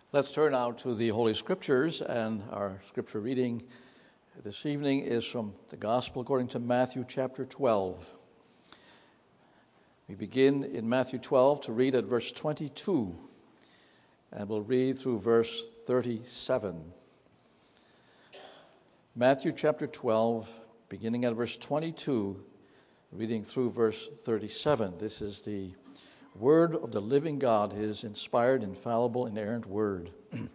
Let's turn now to the Holy Scriptures, and our scripture reading this evening is from the Gospel according to Matthew chapter 12. We begin in Matthew 12 to read at verse 22, and we'll read through verse 37. Matthew chapter 12, beginning at verse 22, reading through verse 37. This is the Word of the living God, His inspired, infallible, inerrant Word.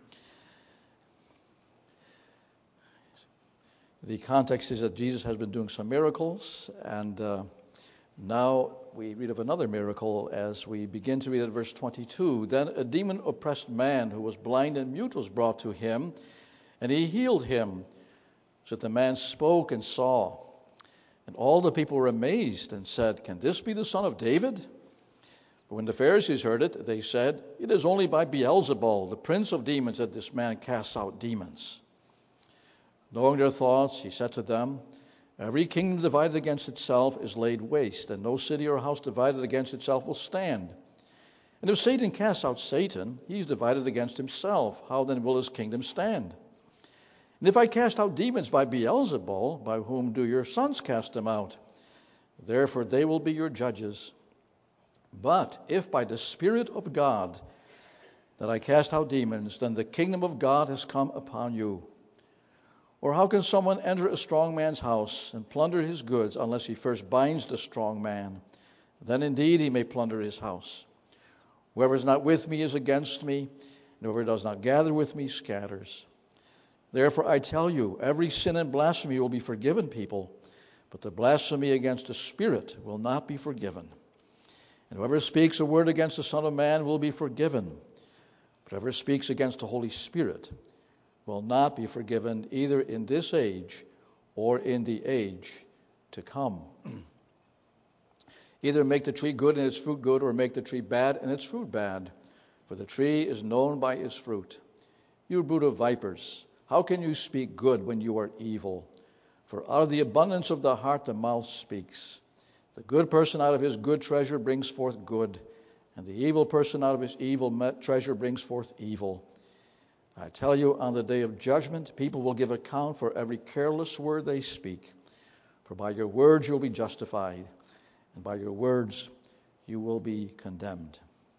The context is that Jesus has been doing some miracles, and now we read of another miracle as we begin to read at verse 22. Then a demon-oppressed man who was blind and mute was brought to him, and he healed him, so that the man spoke and saw. And all the people were amazed and said, "Can this be the son of David?" But when the Pharisees heard it, they said, "It is only by Beelzebul, the prince of demons, that this man casts out demons." Knowing their thoughts, he said to them, "Every kingdom divided against itself is laid waste, and no city or house divided against itself will stand. And if Satan casts out Satan, he is divided against himself. How then will his kingdom stand? And if I cast out demons by Beelzebul, by whom do your sons cast them out? Therefore they will be your judges. But if by the Spirit of God that I cast out demons, then the kingdom of God has come upon you. Or how can someone enter a strong man's house and plunder his goods unless he first binds the strong man? Then indeed he may plunder his house. Whoever is not with me is against me, and whoever does not gather with me scatters. Therefore I tell you, every sin and blasphemy will be forgiven people, but the blasphemy against the Spirit will not be forgiven. And whoever speaks a word against the Son of Man will be forgiven. But whoever speaks against the Holy Spirit will not be forgiven either in this age or in the age to come. Either make the tree good and its fruit good, or make the tree bad and its fruit bad. For the tree is known by its fruit. You brood of vipers, how can you speak good when you are evil? For out of the abundance of the heart the mouth speaks. The good person out of his good treasure brings forth good, and the evil person out of his evil treasure brings forth evil. I tell you, on the day of judgment, people will give account for every careless word they speak. For by your words you will be justified, and by your words you will be condemned.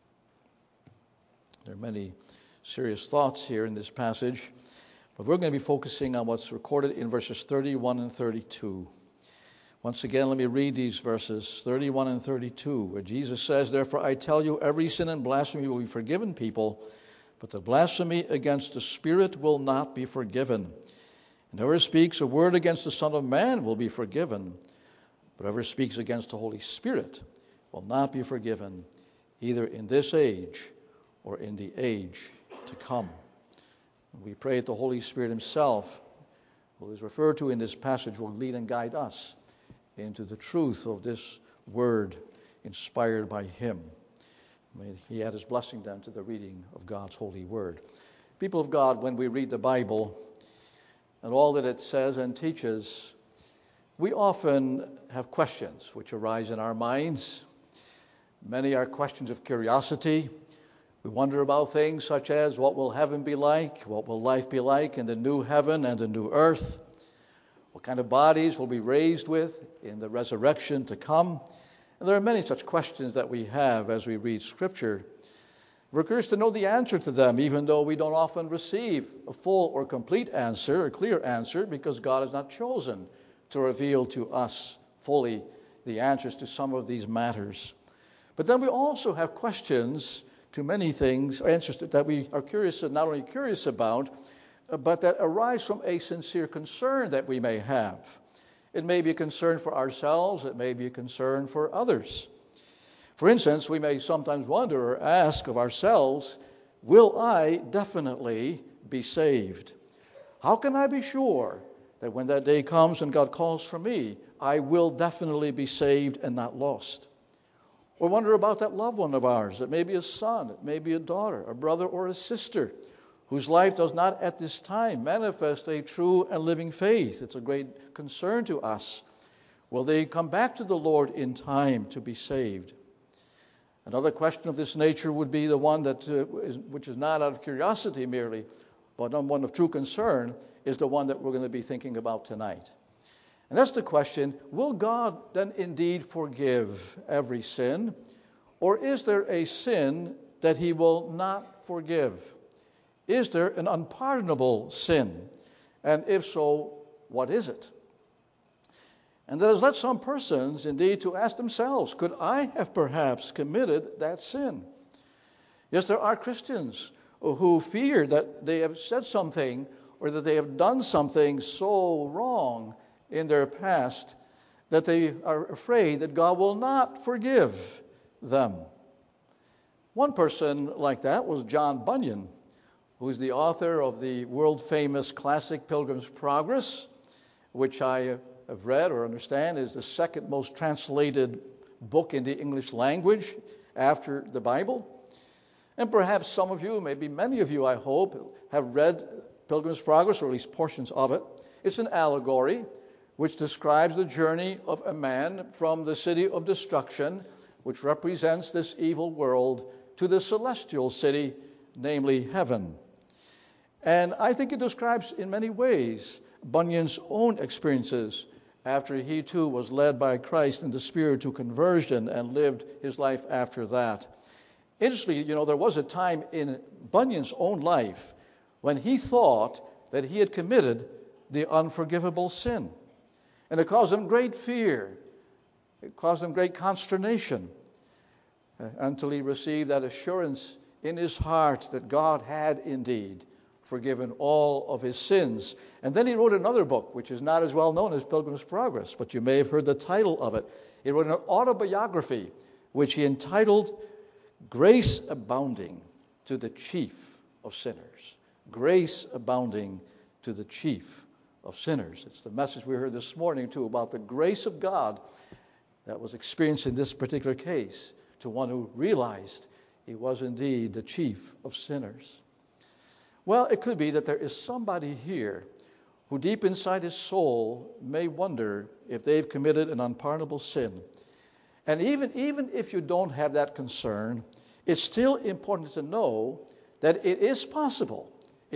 There are many serious thoughts here in this passage, but we're going to be focusing on what's recorded in verses 31 and 32. Once again, let me read these verses 31 and 32, where Jesus says, "Therefore I tell you, every sin and blasphemy will be forgiven people, but the blasphemy against the Spirit will not be forgiven. And whoever speaks a word against the Son of Man will be forgiven, but whoever speaks against the Holy Spirit will not be forgiven, either in this age or in the age to come." We pray that the Holy Spirit Himself, who is referred to in this passage, will lead and guide us into the truth of this word inspired by Him. May He add His blessing then to the reading of God's holy word. People of God, when we read the Bible and all that it says and teaches, we often have questions which arise in our minds. Many are questions of curiosity. We wonder about things such as, what will heaven be like? What will life be like in the new heaven and the new earth? What kind of bodies will be raised with in the resurrection to come? And there are many such questions that we have as we read Scripture. We're curious to know the answer to them, even though we don't often receive a full or complete answer, a clear answer, because God has not chosen to reveal to us fully the answers to some of these matters. But then we also have questions to many things, answers that we are curious, not only curious about, but that arise from a sincere concern that we may have. It may be a concern for ourselves. It may be a concern for others. For instance, we may sometimes wonder or ask of ourselves, will I definitely be saved? How can I be sure that when that day comes and God calls for me, I will definitely be saved and not lost? Or wonder about that loved one of ours. It may be a son, it may be a daughter, a brother or a sister, whose life does not at this time manifest a true and living faith. It's a great concern to us. Will they come back to the Lord in time to be saved? Another question of this nature would be the one that which is not out of curiosity merely, but one of true concern, is the one that we're going to be thinking about tonight. And that's the question, will God then indeed forgive every sin? Or is there a sin that he will not forgive? Is there an unpardonable sin? And if so, what is it? And that has led some persons indeed to ask themselves, could I have perhaps committed that sin? Yes, there are Christians who fear that they have said something or that they have done something so wrong in their past that they are afraid that God will not forgive them. One person like that was John Bunyan, who is the author of the world-famous classic Pilgrim's Progress, which I have read or understand is the second most translated book in the English language after the Bible. And perhaps some of you, maybe many of you, I hope, have read Pilgrim's Progress, or at least portions of it. It's an allegory which describes the journey of a man from the city of destruction, which represents this evil world, to the celestial city, namely heaven. And I think it describes in many ways Bunyan's own experiences after he too was led by Christ in the Spirit to conversion and lived his life after that. Interestingly, there was a time in Bunyan's own life when he thought that he had committed the unforgivable sin. And it caused him great fear. It caused him great consternation until he received that assurance in his heart that God had indeed forgiven all of his sins. And then he wrote another book, which is not as well known as Pilgrim's Progress, but you may have heard the title of it. He wrote an autobiography, which he entitled Grace Abounding to the Chief of Sinners. Grace abounding to the chief of sinners. It's the message we heard this morning, too, about the grace of God that was experienced in this particular case to one who realized he was indeed the chief of sinners. Well, it could be that there is somebody here who deep inside his soul may wonder if they've committed an unpardonable sin. And even if you don't have that concern, it's still important to know that it is possible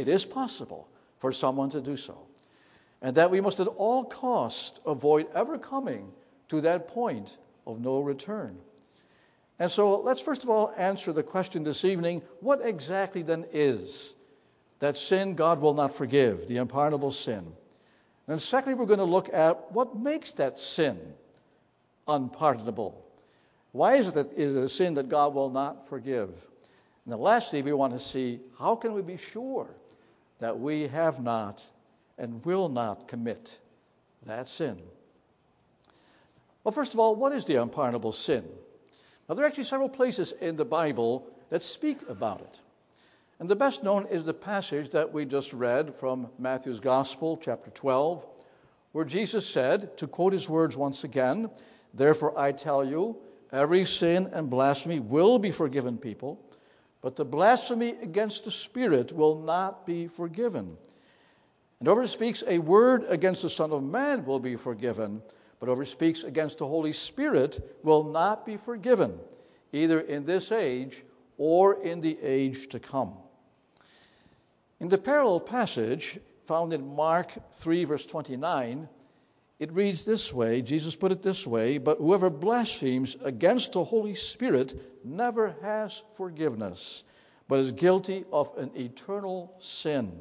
for someone to do so. And that we must at all costs avoid ever coming to that point of no return. And so let's first of all answer the question this evening, what exactly then is that sin God will not forgive, the unpardonable sin? And secondly, we're going to look at what makes that sin unpardonable. Why is it that it is a sin that God will not forgive? And then lastly, we want to see how can we be sure that we have not and will not commit that sin. Well, first of all, what is the unpardonable sin? Now, there are actually several places in the Bible that speak about it. And the best known is the passage that we just read from Matthew's Gospel, chapter 12, where Jesus said, to quote his words once again, "Therefore I tell you, every sin and blasphemy will be forgiven people, but the blasphemy against the Spirit will not be forgiven. And whoever speaks a word against the Son of Man will be forgiven, but whoever speaks against the Holy Spirit will not be forgiven, either in this age or in the age to come." In the parallel passage found in Mark 3, verse 29, it reads this way, Jesus put it this way, "But whoever blasphemes against the Holy Spirit never has forgiveness, but is guilty of an eternal sin."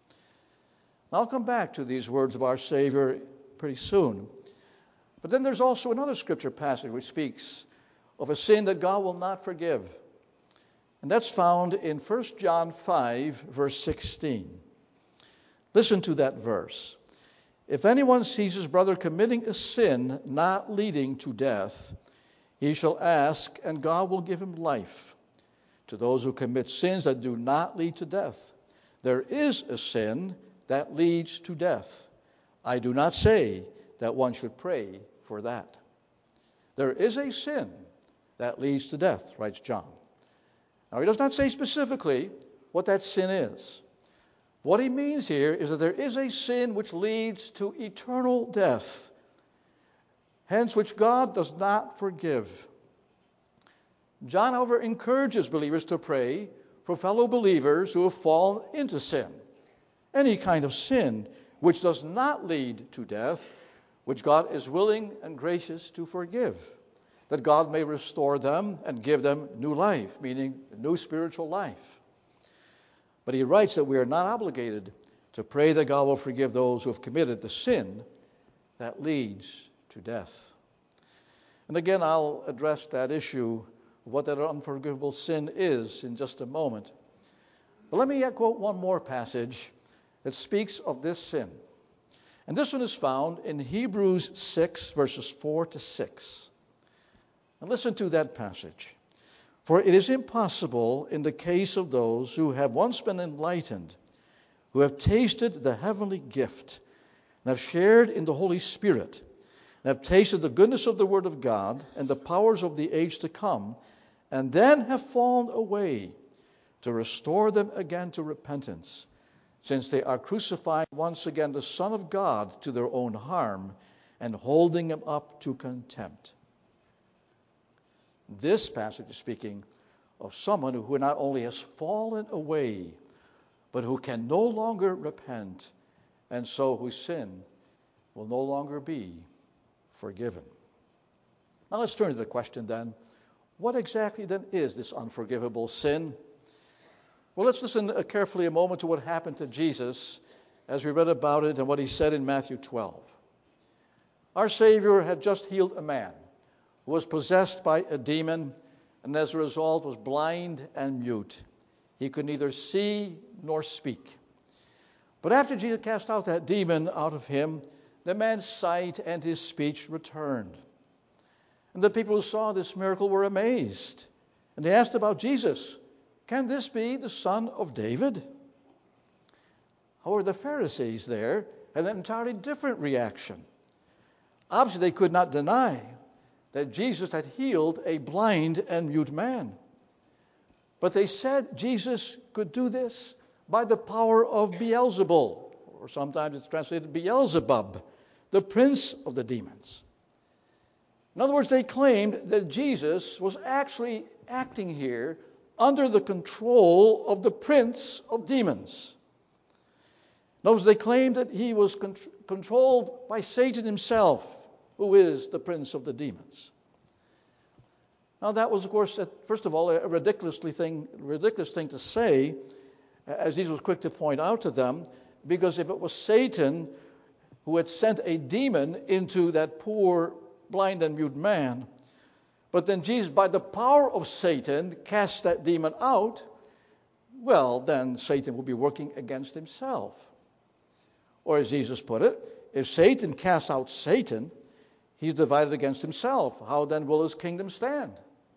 I'll come back to these words of our Savior pretty soon. But then there's also another scripture passage which speaks of a sin that God will not forgive. And that's found in 1 John 5, verse 16. Listen to that verse. "If anyone sees his brother committing a sin not leading to death, he shall ask, and God will give him life. To those who commit sins that do not lead to death, there is a sin that leads to death. I do not say that one should pray for that." There is a sin that leads to death, writes John. Now, he does not say specifically what that sin is. What he means here is that there is a sin which leads to eternal death, hence which God does not forgive. John, however, encourages believers to pray for fellow believers who have fallen into sin. Any kind of sin which does not lead to death, which God is willing and gracious to forgive, that God may restore them and give them new life, meaning new spiritual life. But he writes that we are not obligated to pray that God will forgive those who have committed the sin that leads to death. And again, I'll address that issue of what that unforgivable sin is in just a moment. But let me quote one more passage that speaks of this sin. And this one is found in Hebrews 6, verses 4 to 6. And listen to that passage. For it is impossible in the case of those who have once been enlightened, who have tasted the heavenly gift, and have shared in the Holy Spirit, and have tasted the goodness of the Word of God and the powers of the age to come, and then have fallen away, to restore them again to repentance, since they are crucifying once again the Son of God to their own harm, and holding him up to contempt. This passage is speaking of someone who not only has fallen away, but who can no longer repent, and so whose sin will no longer be forgiven. Now let's turn to the question then, what exactly then is this unforgivable sin? Well, let's listen carefully a moment to what happened to Jesus as we read about it and what he said in Matthew 12. Our Savior had just healed a man who was possessed by a demon, and as a result was blind and mute. He could neither see nor speak. But after Jesus cast out that demon out of him, the man's sight and his speech returned. And the people who saw this miracle were amazed. And they asked about Jesus, "Can this be the son of David?" However, the Pharisees there had an entirely different reaction. Obviously, they could not deny that Jesus had healed a blind and mute man. But they said Jesus could do this by the power of Beelzebul, or sometimes it's translated Beelzebub, the prince of the demons. In other words, they claimed that Jesus was actually acting here under the control of the prince of demons. In other words, they claimed that he was controlled by Satan himself, who is the prince of the demons. Now that was, of course, first of all, a ridiculous thing to say, as Jesus was quick to point out to them, because if it was Satan who had sent a demon into that poor blind and mute man, but then Jesus, by the power of Satan, cast that demon out, well, then Satan will be working against himself. Or as Jesus put it, if Satan casts out Satan, he's divided against himself. How then will his kingdom stand?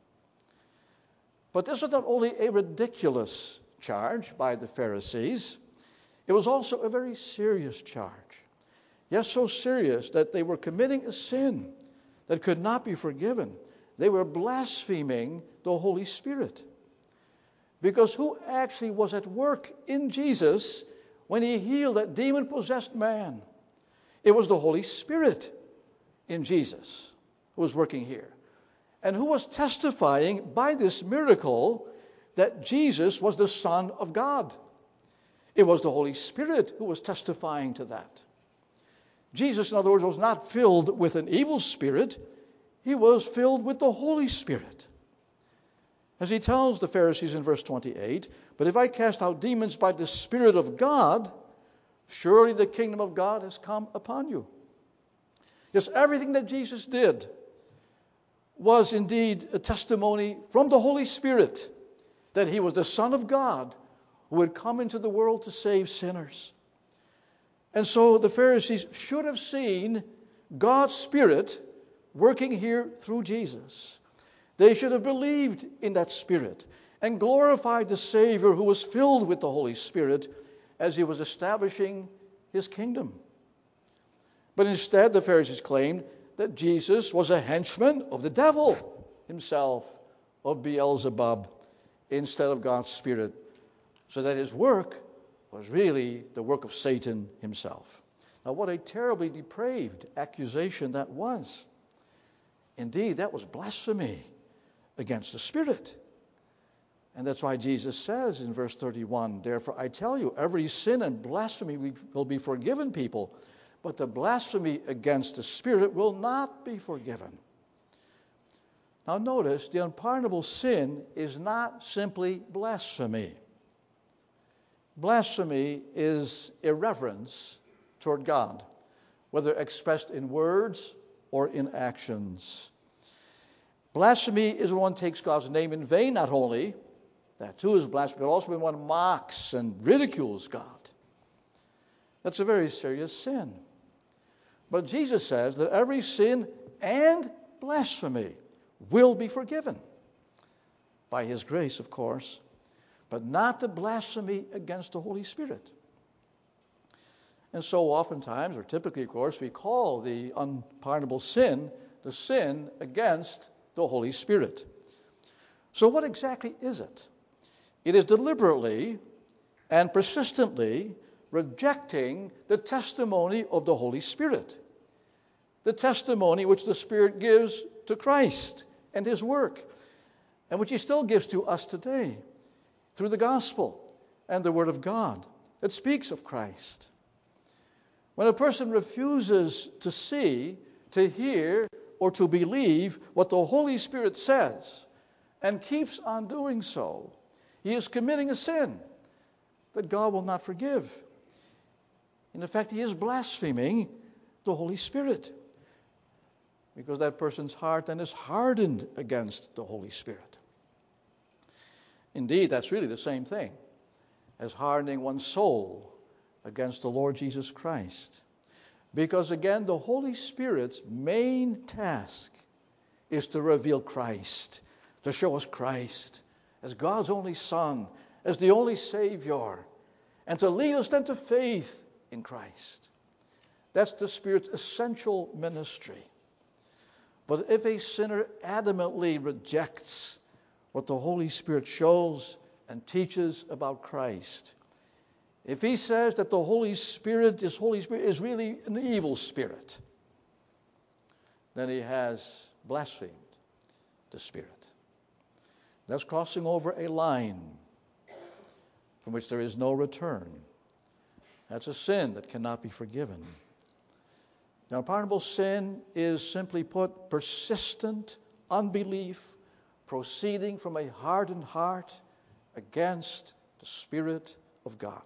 But this was not only a ridiculous charge by the Pharisees, it was also a very serious charge. Yes, so serious that they were committing a sin that could not be forgiven. They were blaspheming the Holy Spirit. Because who actually was at work in Jesus when he healed that demon-possessed man? It was the Holy Spirit in Jesus who was working here. And who was testifying by this miracle that Jesus was the Son of God? It was the Holy Spirit who was testifying to that. Jesus, in other words, was not filled with an evil spirit. He was filled with the Holy Spirit. As he tells the Pharisees in verse 28, "But if I cast out demons by the Spirit of God, surely the kingdom of God has come upon you." Yes, everything that Jesus did was indeed a testimony from the Holy Spirit that he was the Son of God who had come into the world to save sinners. And so the Pharisees should have seen God's Spirit working here through Jesus. They should have believed in that Spirit and glorified the Savior who was filled with the Holy Spirit as he was establishing his kingdom. But instead, the Pharisees claimed that Jesus was a henchman of the devil himself, of Beelzebub, instead of God's Spirit, so that his work was really the work of Satan himself. Now, what a terribly depraved accusation that was. Indeed, that was blasphemy against the Spirit. And that's why Jesus says in verse 31, therefore I tell you, every sin and blasphemy will be forgiven people, but the blasphemy against the Spirit will not be forgiven. Now notice, the unpardonable sin is not simply blasphemy. Blasphemy is irreverence toward God, whether expressed in words or in actions. Blasphemy is when one takes God's name in vain, not only, that too is blasphemy, but also when one mocks and ridicules God. That's a very serious sin. But Jesus says that every sin and blasphemy will be forgiven. By His grace, of course, but not the blasphemy against the Holy Spirit. And so oftentimes, or typically, of course, we call the unpardonable sin the sin against the Holy Spirit. So what exactly is it? It is deliberately and persistently rejecting the testimony of the Holy Spirit. The testimony which the Spirit gives to Christ and His work, and which He still gives to us today through the gospel and the Word of God that speaks of Christ. When a person refuses to see, to hear, or to believe what the Holy Spirit says and keeps on doing so, he is committing a sin that God will not forgive. In effect, he is blaspheming the Holy Spirit, because that person's heart then is hardened against the Holy Spirit. Indeed, that's really the same thing as hardening one's soul against the Lord Jesus Christ. Because again, the Holy Spirit's main task is to reveal Christ, to show us Christ as God's only Son, as the only Savior, and to lead us then to faith in Christ. That's the Spirit's essential ministry. But if a sinner adamantly rejects what the Holy Spirit shows and teaches about Christ, if he says that the Holy Spirit, this Holy Spirit, is really an evil spirit, then he has blasphemed the Spirit. That's crossing over a line from which there is no return. That's a sin that cannot be forgiven. Now, unpardonable sin is, simply put, persistent unbelief proceeding from a hardened heart against the Spirit of God.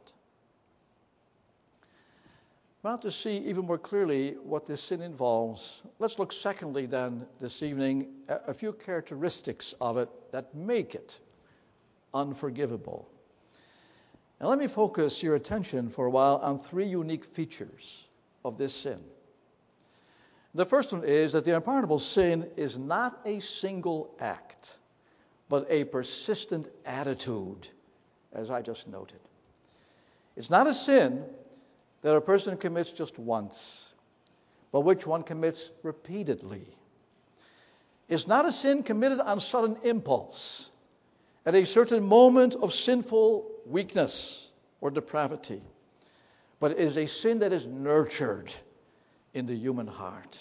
Now, to see even more clearly what this sin involves, let's look secondly then this evening at a few characteristics of it that make it unforgivable. And let me focus your attention for a while on three unique features of this sin. The first one is that the unpardonable sin is not a single act, but a persistent attitude, as I just noted. It's not a sin that a person commits just once, but which one commits repeatedly. It's not a sin committed on sudden impulse, at a certain moment of sinful weakness or depravity, but it is a sin that is nurtured in the human heart.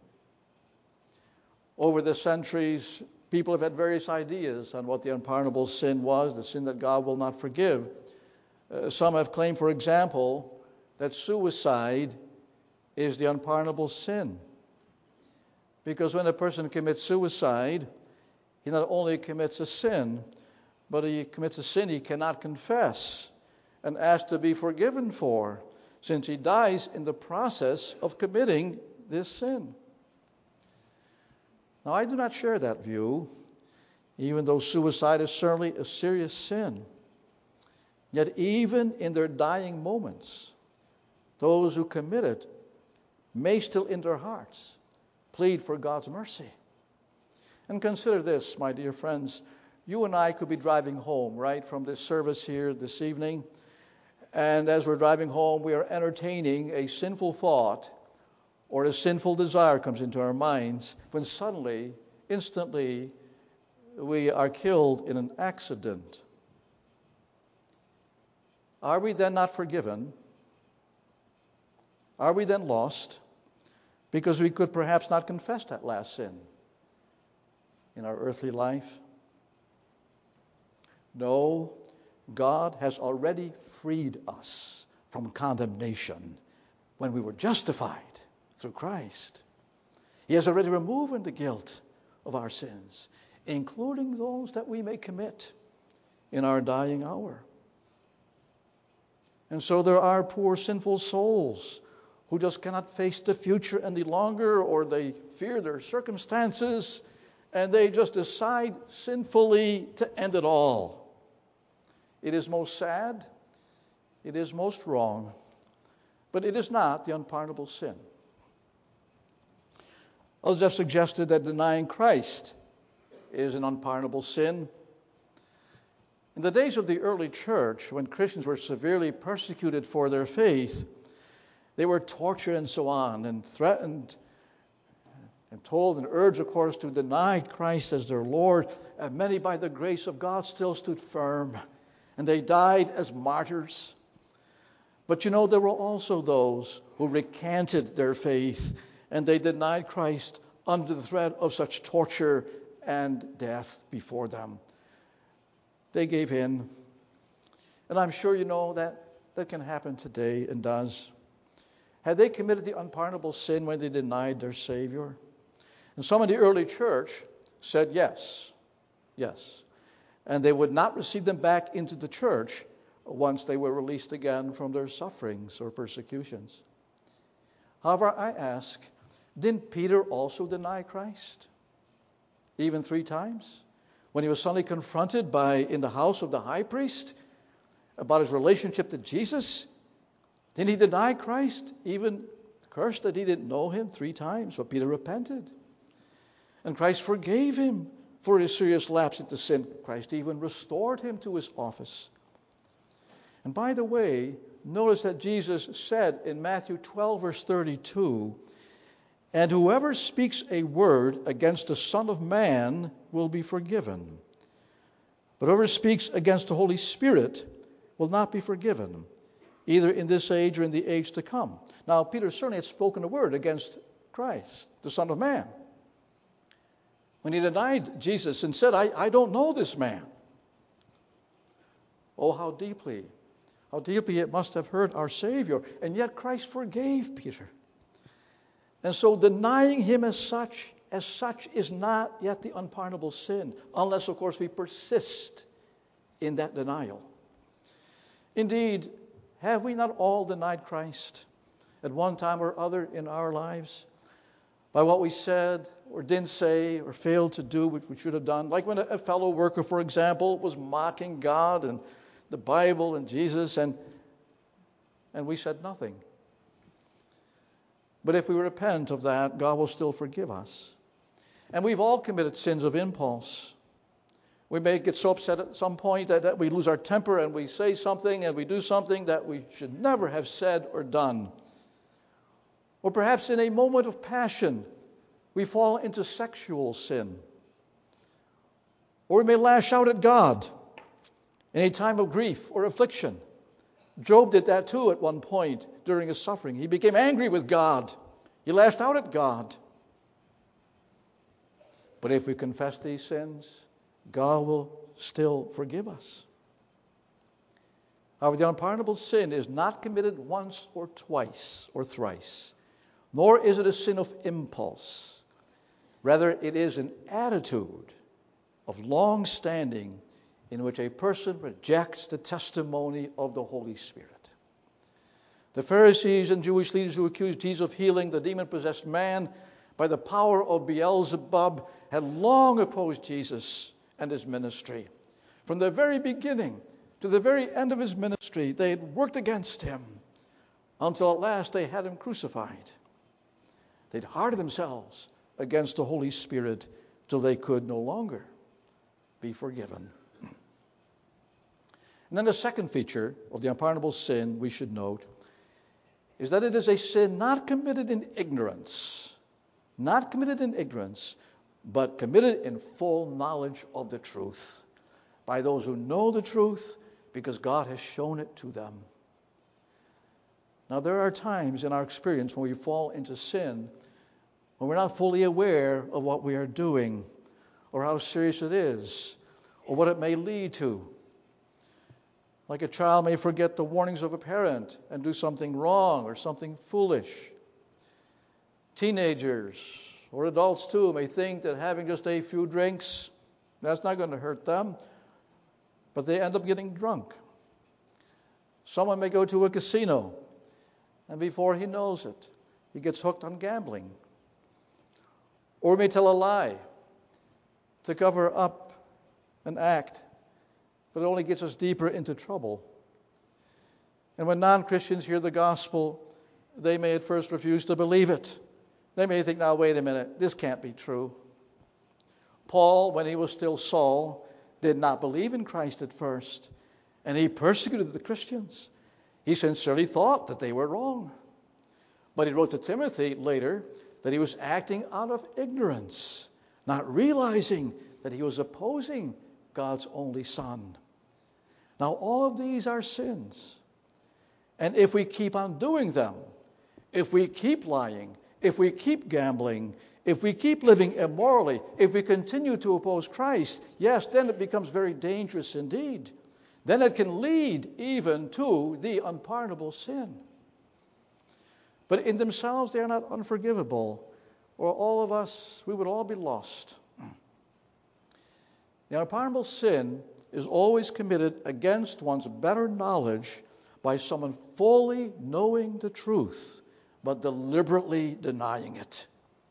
Over the centuries, people have had various ideas on what the unpardonable sin was, the sin that God will not forgive. Some have claimed, for example, that suicide is the unpardonable sin. Because when a person commits suicide, he not only commits a sin, but he commits a sin he cannot confess and ask to be forgiven for, since he dies in the process of committing this sin. Now, I do not share that view, even though suicide is certainly a serious sin. Yet even in their dying moments, those who commit it may still in their hearts plead for God's mercy. And consider this, my dear friends. You and I could be driving home, right, from this service here this evening. And as we're driving home, we are entertaining a sinful thought or a sinful desire comes into our minds, when suddenly, instantly, we are killed in an accident. Are we then not forgiven? Are we then lost? Because we could perhaps not confess that last sin in our earthly life? No, God has already freed us from condemnation when we were justified through Christ. He has already removed the guilt of our sins, including those that we may commit in our dying hour. And so there are poor sinful souls who just cannot face the future any longer, or they fear their circumstances, and they just decide sinfully to end it all. It is most sad, it is most wrong, but it is not the unpardonable sin. Others have suggested that denying Christ is an unpardonable sin. In the days of the early church, when Christians were severely persecuted for their faith, they were tortured and so on, and threatened and told and urged, of course, to deny Christ as their Lord. And many, by the grace of God, still stood firm, and they died as martyrs. But you know, there were also those who recanted their faith, and they denied Christ under the threat of such torture and death before them. They gave in. And I'm sure you know that can happen today and does. Had they committed the unpardonable sin when they denied their Savior? And some in the early church said yes. And they would not receive them back into the church once they were released again from their sufferings or persecutions. However, I ask, didn't Peter also deny Christ? Even 3 times? When he was suddenly confronted in the house of the high priest about his relationship to Jesus, didn't he deny Christ? Even cursed that he didn't know him 3 times, but Peter repented. And Christ forgave him for his serious lapse into sin. Christ even restored him to his office. And by the way, notice that Jesus said in Matthew 12, verse 32, "And whoever speaks a word against the Son of Man will be forgiven. But whoever speaks against the Holy Spirit will not be forgiven, either in this age or in the age to come." Now, Peter certainly had spoken a word against Christ, the Son of Man, when he denied Jesus and said, I don't know this man. Oh, how deeply it must have hurt our Savior. And yet Christ forgave Peter. And so denying him as such is not yet the unpardonable sin, unless, of course, we persist in that denial. Indeed, have we not all denied Christ at one time or other in our lives by what we said or didn't say or failed to do which we should have done? Like when a fellow worker, for example, was mocking God and the Bible and Jesus, and we said nothing. But if we repent of that, God will still forgive us. And we've all committed sins of impulse. We may get so upset at some point that we lose our temper and we say something and we do something that we should never have said or done. Or perhaps in a moment of passion, we fall into sexual sin. Or we may lash out at God in a time of grief or affliction. Job did that too at one point during his suffering. He became angry with God. He lashed out at God. But if we confess these sins, God will still forgive us. However, the unpardonable sin is not committed once or twice or thrice, nor is it a sin of impulse. Rather, it is an attitude of long standing in which a person rejects the testimony of the Holy Spirit. The Pharisees and Jewish leaders who accused Jesus of healing the demon-possessed man by the power of Beelzebub had long opposed Jesus and his ministry. From the very beginning to the very end of his ministry, they had worked against him until at last they had him crucified. They'd hardened themselves against the Holy Spirit till they could no longer be forgiven. And then the second feature of the unpardonable sin we should note is that it is a sin not committed in ignorance, but committed in full knowledge of the truth by those who know the truth because God has shown it to them. Now, there are times in our experience when we fall into sin when we're not fully aware of what we are doing, or how serious it is, or what it may lead to. Like a child may forget the warnings of a parent and do something wrong or something foolish. Teenagers, or adults too, may think that having just a few drinks, that's not going to hurt them, but they end up getting drunk. Someone may go to a casino, and before he knows it, he gets hooked on gambling. Or may tell a lie to cover up an act, but it only gets us deeper into trouble. And when non-Christians hear the gospel, they may at first refuse to believe it. They may think, now wait a minute, this can't be true. Paul, when he was still Saul, did not believe in Christ at first, and he persecuted the Christians. He sincerely thought that they were wrong. But he wrote to Timothy later that he was acting out of ignorance, not realizing that he was opposing God's only Son. Now, all of these are sins. And if we keep on doing them, if we keep lying, if we keep gambling, if we keep living immorally, if we continue to oppose Christ, yes, then it becomes very dangerous indeed. Then it can lead even to the unpardonable sin. But in themselves, they are not unforgivable, or all of us, we would all be lost. The unpardonable sin is always committed against one's better knowledge by someone fully knowing the truth, but deliberately denying it.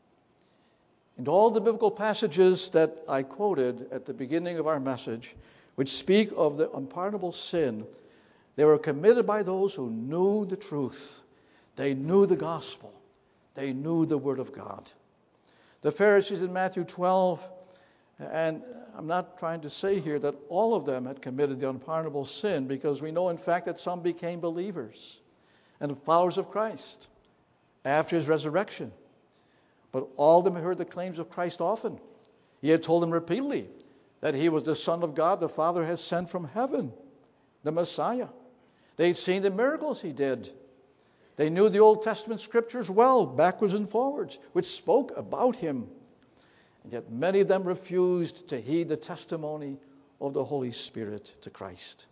And all the biblical passages that I quoted at the beginning of our message, which speak of the unpardonable sin, they were committed by those who knew the truth. They knew the gospel. They knew the word of God. The Pharisees in Matthew 12, and I'm not trying to say here that all of them had committed the unpardonable sin, because we know in fact that some became believers and followers of Christ after his resurrection. But all of them heard the claims of Christ often. He had told them repeatedly that he was the Son of God the Father had sent from heaven, the Messiah. They'd seen the miracles he did. They knew the Old Testament scriptures well, backwards and forwards, which spoke about him. And yet many of them refused to heed the testimony of the Holy Spirit to Christ.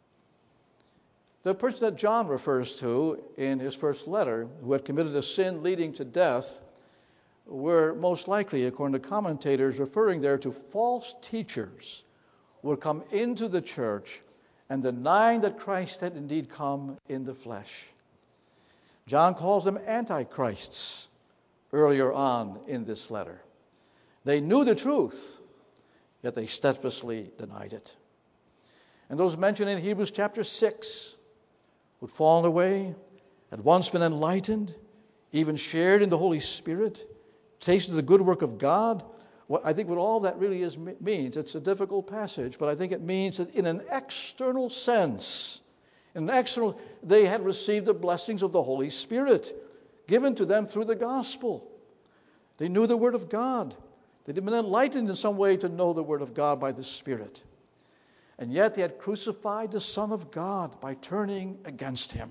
The person that John refers to in his first letter, who had committed a sin leading to death, were most likely, according to commentators, referring there to false teachers who would come into the church and denying that Christ had indeed come in the flesh. John calls them antichrists earlier on in this letter. They knew the truth, yet they steadfastly denied it. And those mentioned in Hebrews chapter 6, who'd fallen away, had once been enlightened, even shared in the Holy Spirit, tasted the good work of God. I think what all that really means, it's a difficult passage, but I think it means that in an external sense, they had received the blessings of the Holy Spirit given to them through the gospel. They knew the Word of God. They'd been enlightened in some way to know the Word of God by the Spirit. And yet they had crucified the Son of God by turning against him.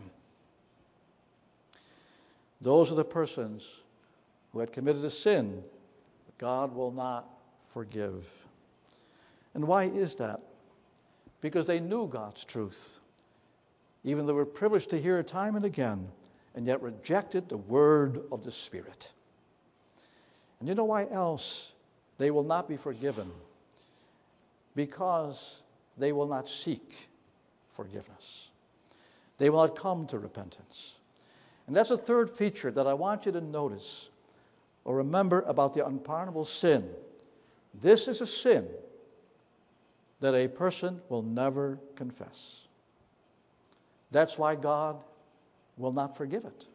Those are the persons who had committed a sin that God will not forgive. And why is that? Because they knew God's truth, even though they were privileged to hear it time and again, and yet rejected the word of the Spirit. And you know why else they will not be forgiven? Because they will not seek forgiveness. They will not come to repentance. And that's a third feature that I want you to notice or remember about the unpardonable sin. This is a sin that a person will never confess. That's why God will not forgive it.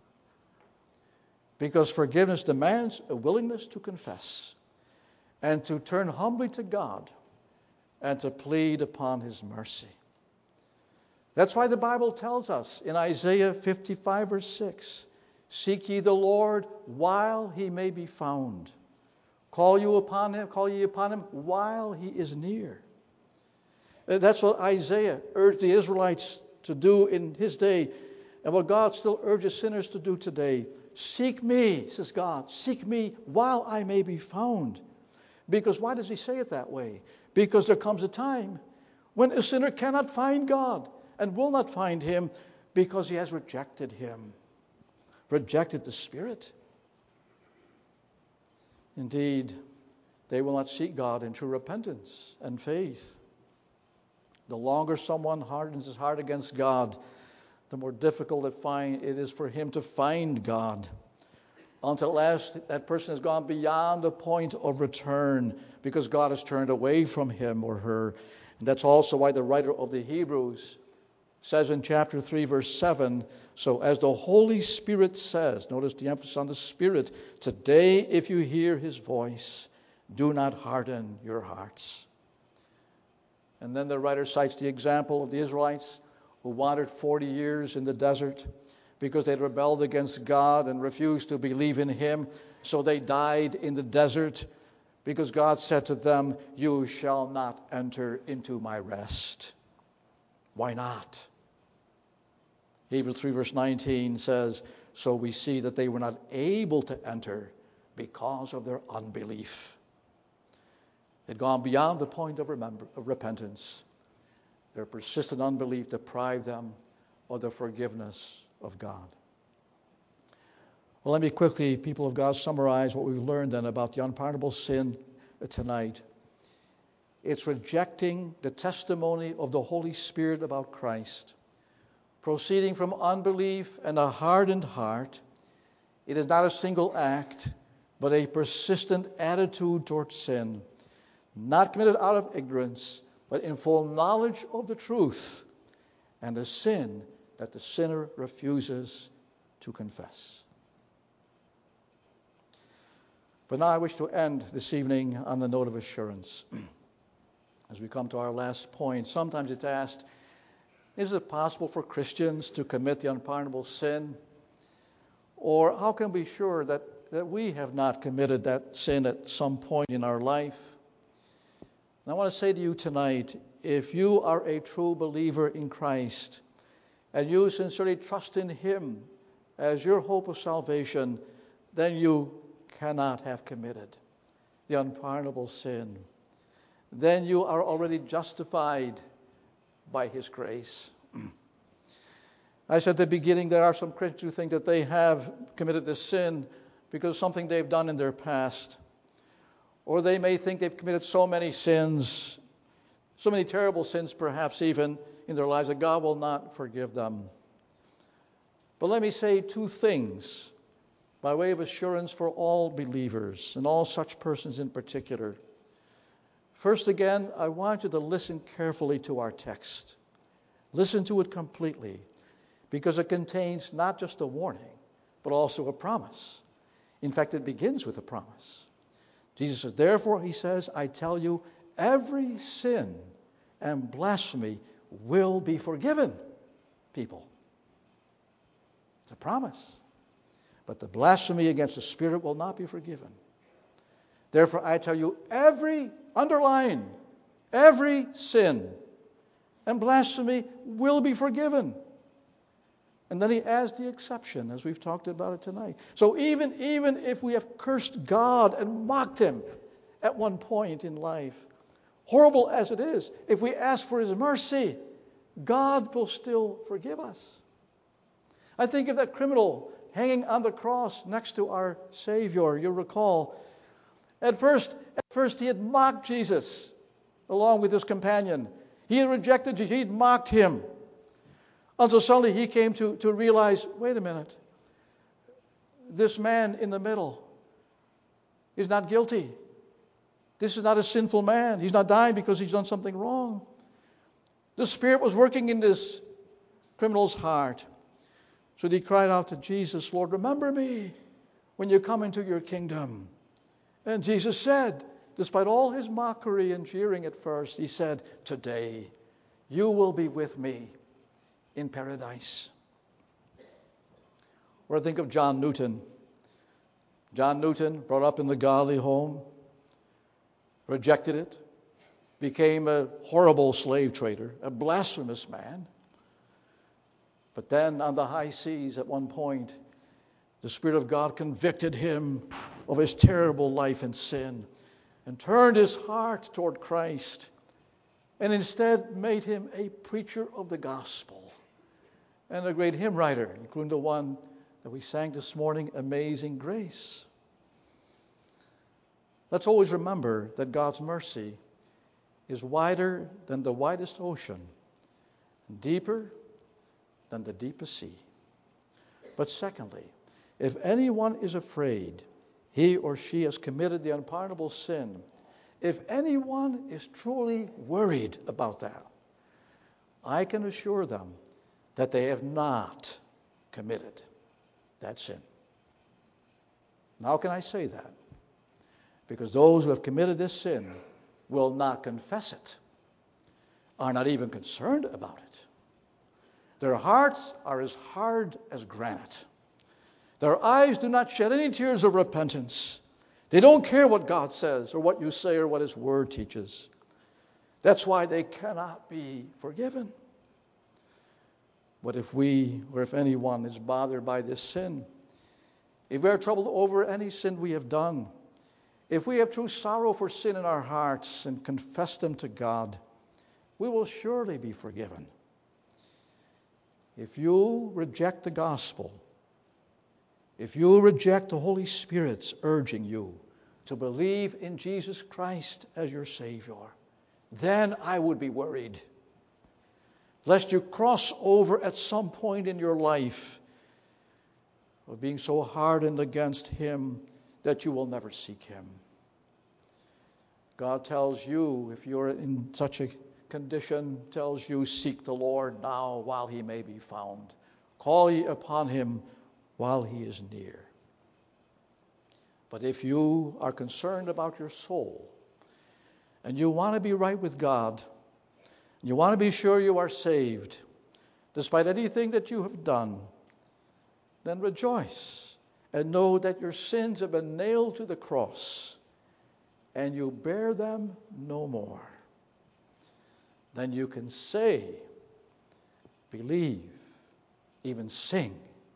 Because forgiveness demands a willingness to confess and to turn humbly to God and to plead upon his mercy. That's why the Bible tells us in Isaiah 55 verse 6, "Seek ye the Lord while he may be found. Call ye upon him while he is near." That's what Isaiah urged the Israelites to do in his day, and what God still urges sinners to do today. Seek me, says God, seek me while I may be found. Because why does he say it that way? Because there comes a time when a sinner cannot find God and will not find him because he has rejected him, rejected the Spirit. Indeed, they will not seek God in true repentance and faith. The longer someone hardens his heart against God, the more difficult it is for him to find God. Until at last that person has gone beyond the point of return because God has turned away from him or her. And that's also why the writer of the Hebrews says in chapter 3, verse 7, so as the Holy Spirit says, notice the emphasis on the Spirit, today if you hear his voice, do not harden your hearts. And then the writer cites the example of the Israelites who wandered 40 years in the desert because they had rebelled against God and refused to believe in him. So they died in the desert because God said to them, you shall not enter into my rest. Why not? Hebrews 3 verse 19 says, so we see that they were not able to enter because of their unbelief. They'd gone beyond the point of repentance. Their persistent unbelief deprived them of the forgiveness of God. Well, let me quickly, people of God, summarize what we've learned then about the unpardonable sin tonight. It's rejecting the testimony of the Holy Spirit about Christ, proceeding from unbelief and a hardened heart. It is not a single act, but a persistent attitude towards sin, not committed out of ignorance, but in full knowledge of the truth and the sin that the sinner refuses to confess. But now I wish to end this evening on the note of assurance. As we come to our last point, sometimes it's asked, is it possible for Christians to commit the unpardonable sin? Or how can we be sure that we have not committed that sin at some point in our life? And I want to say to you tonight, if you are a true believer in Christ and you sincerely trust in him as your hope of salvation, then you cannot have committed the unpardonable sin. Then you are already justified by his grace. I said at the beginning, there are some Christians who think that they have committed this sin because of something they've done in their past. Or they may think they've committed so many sins, so many terrible sins perhaps even in their lives, that God will not forgive them. But let me say two things by way of assurance for all believers and all such persons in particular. First again, I want you to listen carefully to our text. Listen to it completely, because it contains not just a warning, but also a promise. In fact, it begins with a promise. Jesus says, therefore, he says, I tell you, every sin and blasphemy will be forgiven, people. It's a promise. But the blasphemy against the Spirit will not be forgiven. Therefore, I tell you, every sin and blasphemy will be forgiven. And then he adds the exception, as we've talked about it tonight. So even if we have cursed God and mocked him at one point in life, horrible as it is, if we ask for his mercy, God will still forgive us. I think of that criminal hanging on the cross next to our Savior. You'll recall, at first he had mocked Jesus along with his companion. He had rejected Jesus. He had mocked him. Until suddenly he came to realize, wait a minute, this man in the middle is not guilty. This is not a sinful man. He's not dying because he's done something wrong. The Spirit was working in this criminal's heart. So he cried out to Jesus, Lord, remember me when you come into your kingdom. And Jesus said, despite all his mockery and jeering at first, he said, today you will be with me in paradise. Or I think of John Newton. John Newton, brought up in the godly home, rejected it, became a horrible slave trader, a blasphemous man. But then on the high seas at one point, the Spirit of God convicted him of his terrible life and sin. and turned his heart toward Christ and instead made him a preacher of the gospel and a great hymn writer, including the one that we sang this morning, Amazing Grace. Let's always remember that God's mercy is wider than the widest ocean and deeper than the deepest sea. But secondly, if anyone is afraid he or she has committed the unpardonable sin, if anyone is truly worried about that, I can assure them that they have not committed that sin. Now, how can I say that? Because those who have committed this sin will not confess it, are not even concerned about it. Their hearts are as hard as granite. Their eyes do not shed any tears of repentance. They don't care what God says or what you say or what His Word teaches. That's why they cannot be forgiven. But if we, or if anyone is bothered by this sin, if we are troubled over any sin we have done, if we have true sorrow for sin in our hearts and confess them to God, we will surely be forgiven. If you reject the gospel, if you reject the Holy Spirit's urging you to believe in Jesus Christ as your Savior, then I would be worried, lest you cross over at some point in your life of being so hardened against Him that you will never seek Him. God tells you, if you're in such a condition, tells you, seek the Lord now while He may be found. Call ye upon Him while He is near. But if you are concerned about your soul, and you want to be right with God, you want to be sure you are saved, despite anything that you have done, then rejoice and know that your sins have been nailed to the cross and you bear them no more. Then you can say, believe, even sing,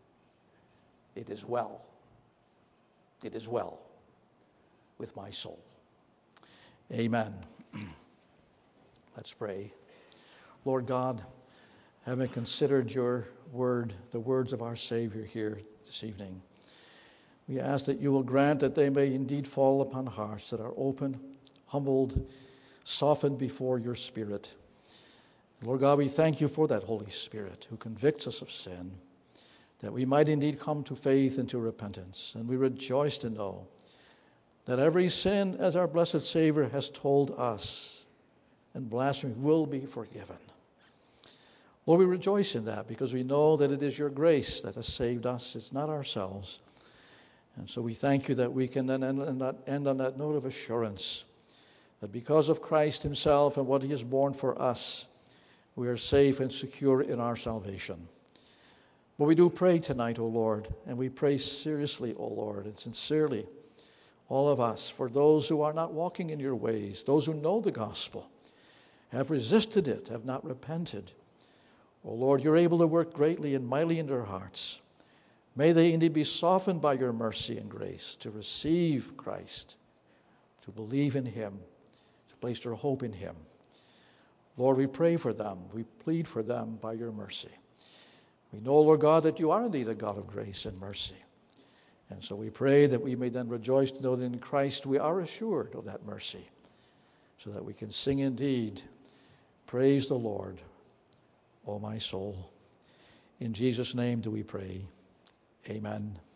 it is well. It is well with my soul. Amen. Let's pray. Lord God, having considered your word, the words of our Savior here this evening, we ask that you will grant that they may indeed fall upon hearts that are open, humbled, softened before your Spirit. Lord God, we thank you for that Holy Spirit who convicts us of sin, that we might indeed come to faith and to repentance. And we rejoice to know that every sin, as our blessed Savior has told us, and blasphemy will be forgiven. Lord, we rejoice in that because we know that it is your grace that has saved us. It's not ourselves. And so we thank you that we can then end on that note of assurance that because of Christ himself and what he has borne for us, we are safe and secure in our salvation. But we do pray tonight, O Lord, and we pray seriously, O Lord, and sincerely, all of us, for those who are not walking in your ways, those who know the gospel, have resisted it, have not repented. O Lord, you're able to work greatly and mightily in their hearts. May they indeed be softened by your mercy and grace to receive Christ, to believe in him, to place their hope in him. Lord, we pray for them. We plead for them by your mercy. We know, Lord God, that you are indeed a God of grace and mercy. And so we pray that we may then rejoice to know that in Christ we are assured of that mercy, so that we can sing indeed, praise the Lord, O my soul. In Jesus' name do we pray. Amen.